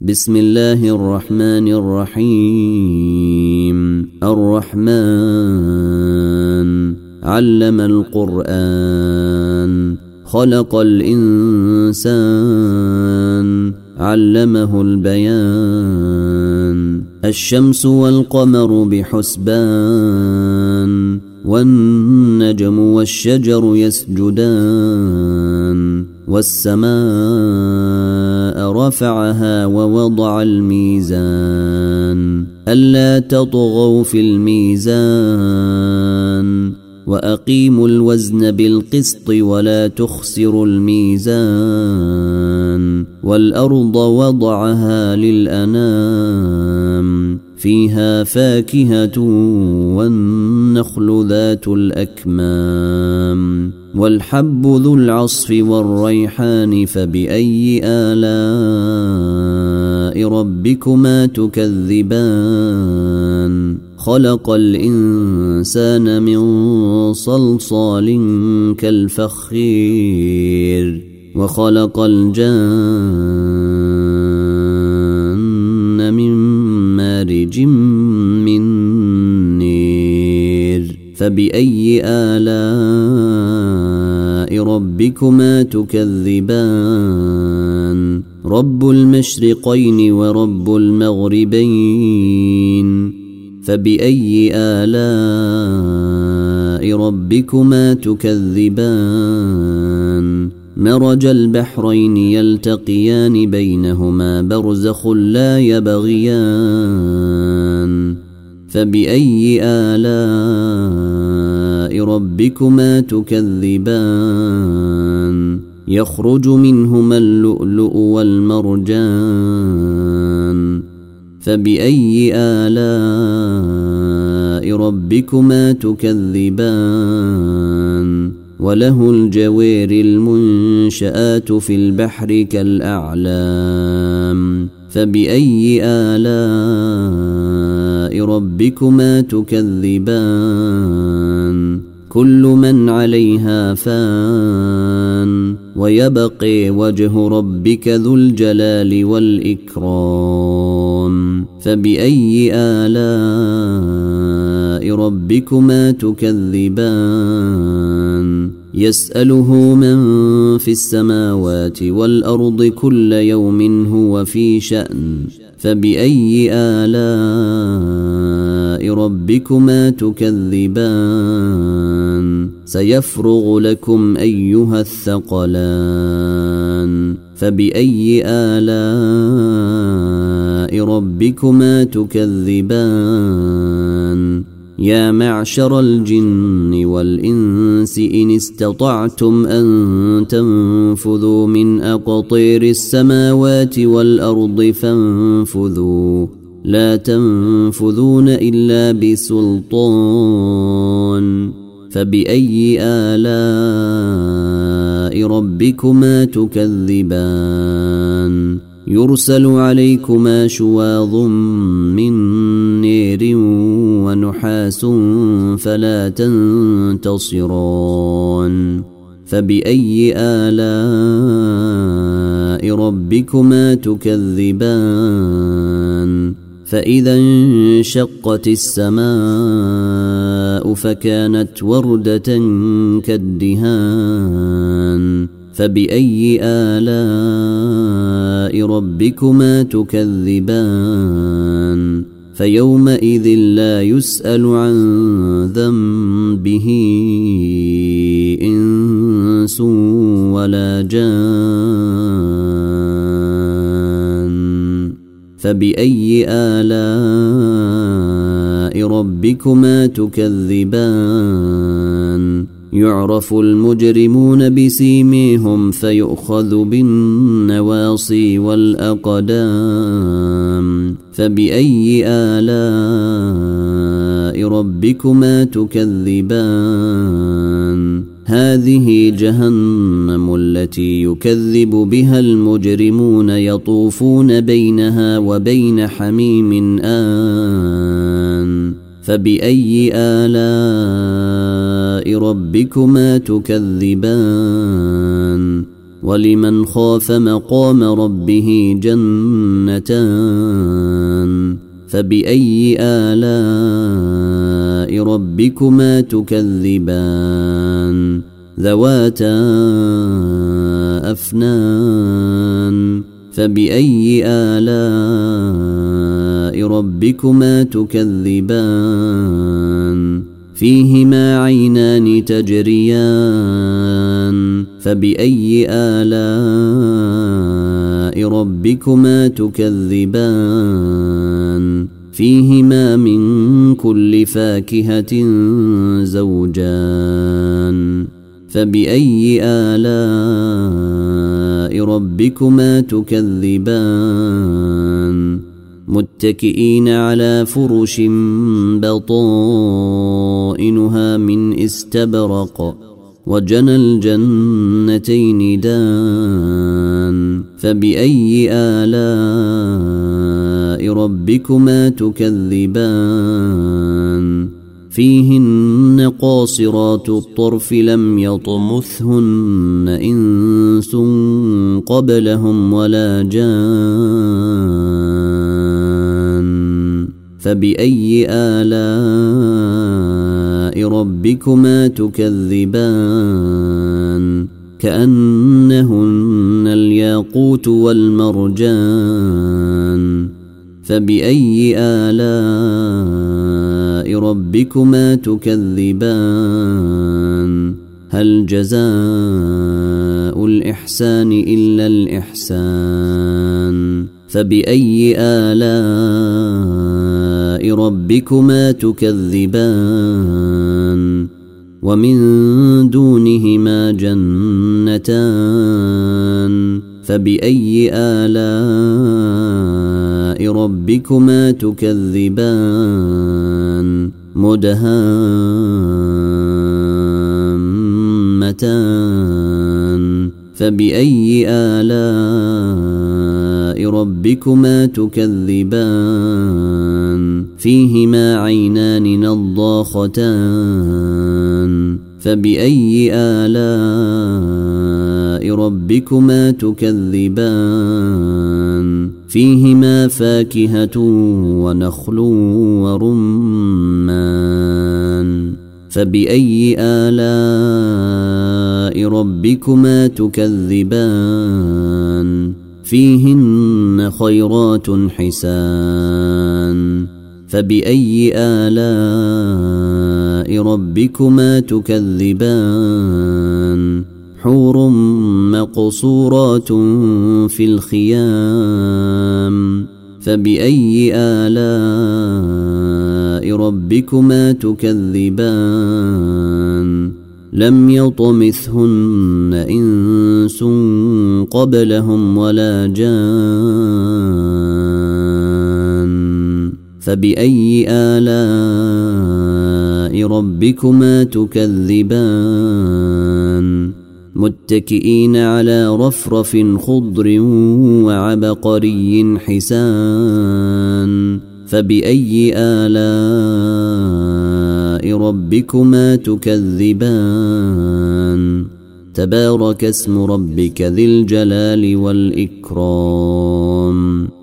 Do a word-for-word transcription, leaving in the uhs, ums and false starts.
بسم الله الرحمن الرحيم. الرحمن علم القرآن خلق الإنسان علمه البيان. الشمس والقمر بحسبان والنجم والشجر يسجدان. والسماء رفعها ووضع الميزان ألا تطغوا في الميزان وأقيموا الوزن بالقسط ولا تخسروا الميزان. والأرض وضعها للأنام فيها فاكهة والنخل ذات الأكمام والحب ذو العصف والريحان. فبأي آلاء ربكما تكذبان؟ خلق الإنسان من صلصال كالفخير وخلق الجان من مارج من نير. فبأي آلاء ربكما تكذبان؟ رب المشرقين ورب المغربين. فبأي آلاء ربكما تكذبان؟ مرج البحرين يلتقيان بينهما برزخ لا يبغيان. فبأي آلاء ربكما تكذبان؟ يخرج منهما اللؤلؤ والمرجان. فبأي آلاء ربكما تكذبان؟ وله الجوار المنشآت في البحر كالأعلام. فبأي آلاء ربكما تكذبان؟ كل من عليها فان ويبقي وجه ربك ذو الجلال والإكرام. فبأي آلاء ربكما تكذبان؟ يسأله من في السماوات والأرض كل يوم هو في شأن. فبأي آلاء ربكما تكذبان؟ سيفرغ لكم أيها الثقلان. فبأي آلاء ربكما تكذبان؟ يا معشر الجن والإنس إن استطعتم أن تنفذوا من أقطير السماوات والأرض فانفذوا لا تنفذون إلا بسلطان. فبأي آلاء ربكما تكذبان؟ يرسل عليكما شواظ من نير ونحاس فلا تنتصران. فبأي آلاء ربكما تكذبان؟ فإذا انشقت السماء فكانت وردة كالدهان. فبأي آلاء ربكما تكذبان؟ فيومئذ لا يسأل عن ذنبه إنس ولا جان. فبأي آلاء ربكما تكذبان؟ يعرف المجرمون بسيميهم فيؤخذ بالنواصي والأقدام. فبأي آلاء ربكما تكذبان؟ هذه جهنم التي يكذب بها المجرمون يطوفون بينها وبين حميم آن. فبأي آلاء ربكما تكذبان؟ ولمن خاف مقام ربه جنتان فبأي آلاء ربكما تكذبان ذواتا أفنان فبأي آلاء ربكما تكذبان فيهما عينان تجريان فبأي آلاء ربكما تكذبان فيهما من كل فاكهة زوجان فبأي آلاء ربكما تكذبان متكئين على فرش بطائنها من استبرق وجنى الجنتين دان فبأي آلاء ربكما تكذبان فيهن قاصرات الطرف لم يطمثهن إنس قبلهم ولا جان فبأي آلاء ربكما تكذبان كأنهن الياقوت والمرجان فبأي آلاء ربكما تكذبان هل جزاء الإحسان إلا الإحسان فبأي آلاء ربكما تكذبان ومن دونهما جنتان فبأي آلاء ربكما تكذبان مدهامتان فبأي آلاء ربكما تكذبان فيهما عينان نضاختان فبأي آلاء ربكما تكذبان فيهما فاكهة ونخل ورمان فبأي آلاء ربكما تكذبان فيهن خيرات حسان فبأي آلاء ربكما تكذبان حور مقصورات في الخيام فبأي آلاء ربكما تكذبان لم يطمثهن إنس قبلهم ولا جان فبأي آلاء ربكما تكذبان متكئين على رفرف خضر وعبقري حسان فبأي آلاء ربكما تكذبان تبارك اسم ربك ذي الجلال والإكرام